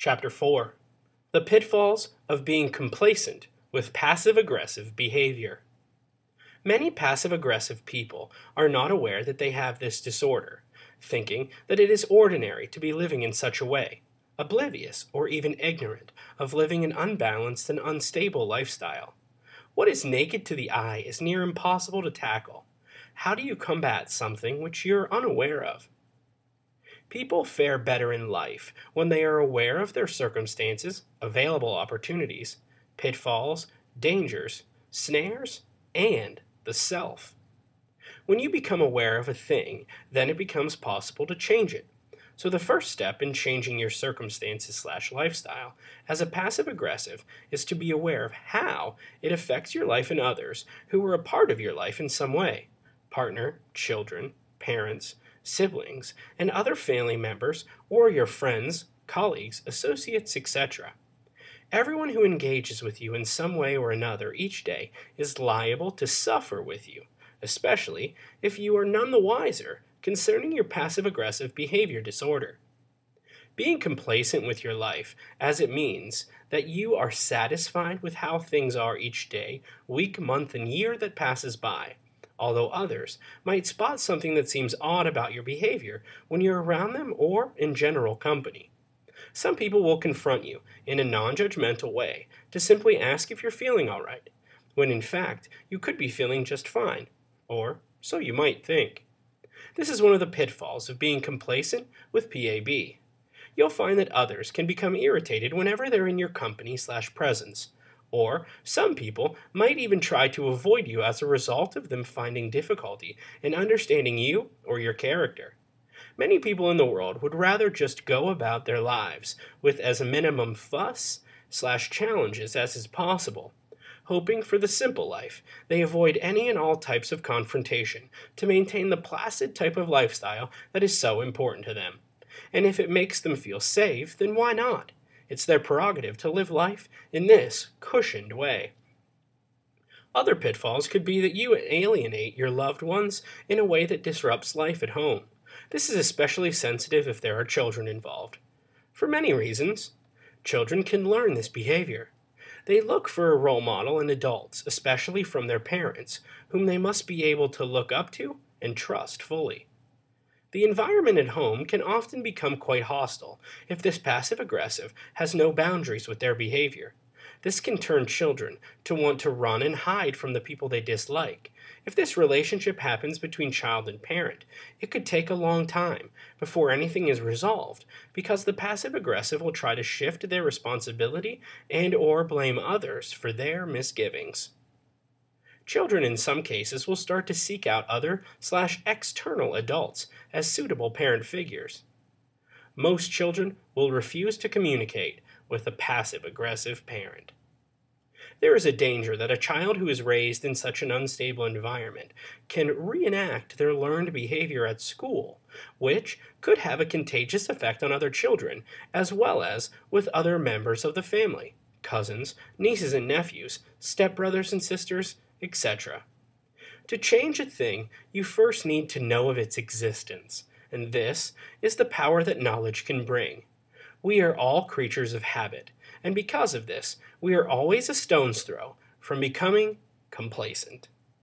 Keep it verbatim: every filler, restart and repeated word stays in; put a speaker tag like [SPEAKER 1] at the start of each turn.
[SPEAKER 1] Chapter four. The Pitfalls of Being Complacent with Passive-Aggressive Behavior. Many passive-aggressive people are not aware that they have this disorder, thinking that it is ordinary to be living in such a way, oblivious or even ignorant of living an unbalanced and unstable lifestyle. What is naked to the eye is near impossible to tackle. How do you combat something which you're unaware of? People fare better in life when they are aware of their circumstances, available opportunities, pitfalls, dangers, snares, and the self. When you become aware of a thing, then it becomes possible to change it. So the first step in changing your circumstances slash lifestyle as a passive-aggressive is to be aware of how it affects your life and others who are a part of your life in some way: partner, children, parents, siblings, and other family members, or your friends, colleagues, associates, et cetera. Everyone who engages with you in some way or another each day is liable to suffer with you, especially if you are none the wiser concerning your passive-aggressive behavior disorder. Being complacent with your life, as it means that you are satisfied with how things are each day, week, month, and year that passes by, although others might spot something that seems odd about your behavior when you're around them or in general company. Some people will confront you in a non-judgmental way to simply ask if you're feeling all right, when in fact you could be feeling just fine, or so you might think. This is one of the pitfalls of being complacent with P A B. You'll find that others can become irritated whenever they're in your company slash presence, or some people might even try to avoid you as a result of them finding difficulty in understanding you or your character. Many people in the world would rather just go about their lives with as minimum fuss slash challenges as is possible. Hoping for the simple life, they avoid any and all types of confrontation to maintain the placid type of lifestyle that is so important to them. And if it makes them feel safe, then why not? It's their prerogative to live life in this cushioned way. Other pitfalls could be that you alienate your loved ones in a way that disrupts life at home. This is especially sensitive if there are children involved. For many reasons, children can learn this behavior. They look for a role model in adults, especially from their parents, whom they must be able to look up to and trust fully. The environment at home can often become quite hostile if this passive-aggressive has no boundaries with their behavior. This can turn children to want to run and hide from the people they dislike. If this relationship happens between child and parent, it could take a long time before anything is resolved because the passive-aggressive will try to shift their responsibility and or blame others for their misgivings. Children in some cases will start to seek out other slash external adults as suitable parent figures. Most children will refuse to communicate with a passive-aggressive parent. There is a danger that a child who is raised in such an unstable environment can reenact their learned behavior at school, which could have a contagious effect on other children, as well as with other members of the family, cousins, nieces and nephews, stepbrothers and sisters, et cetera. To change a thing, you first need to know of its existence, and this is the power that knowledge can bring. We are all creatures of habit, and because of this, we are always a stone's throw from becoming complacent.